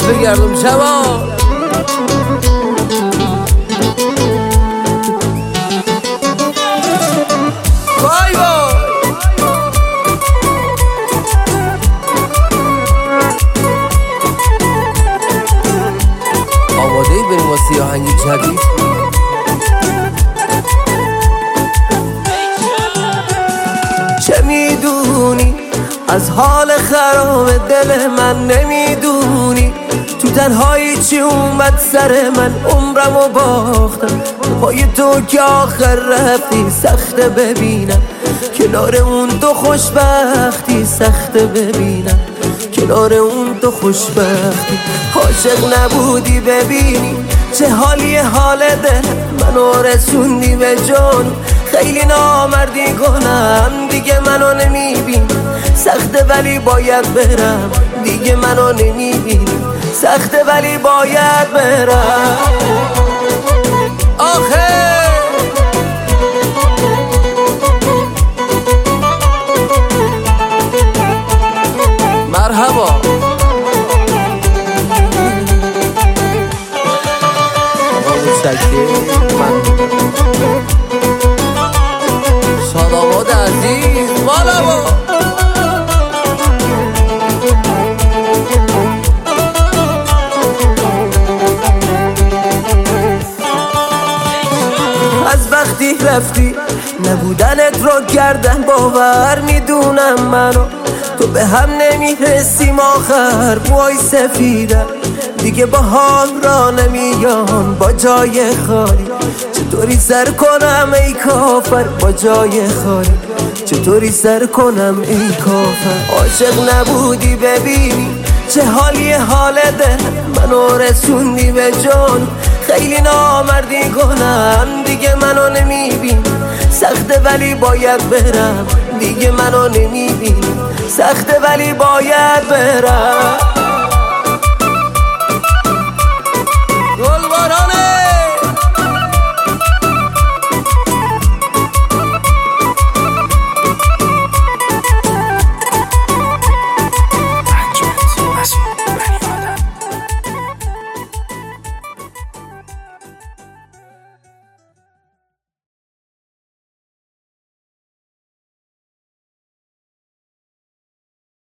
بگردم جوان. وای وای آماده ای بریم واسه آهنگ جدید؟ چه میدونی از حال خراب دل من؟ نمیدونی تو تنهایی چی اومد سر من؟ عمرمو باختم پای تو که آخر رفتی. سخته ببینم کنار اون تو خوشبختی، سخته ببینم کنار اون تو خوشبختی. عاشق نبودی ببینی چه حالی حال دل منو رسوندی به جون. خیلی نامردی کنم دیگه منو نمیبینی، سخته ولی باید برم دیگه منو نمیبینی، سخته ولی باید برم. آخه مرحبا سلامات عزیز والا با از وقتی رفتی نبودنت رو کردن باور. میدونم منو تو به هم نمیرسیم، آخر موهای سفیدم دیگه با حال را نمیان با جای خالی. چطوری سر کنم ای کافر با جای خالی، چطوری سر کنم ای کافر. عاشق نبودی ببینی چه حالی حال دل منو رسوندی به جون. خیلی نامردی کنم دیگه منو نمیبینی، سخته ولی باید برم دیگه منو نمیبینی، سخته ولی باید برم.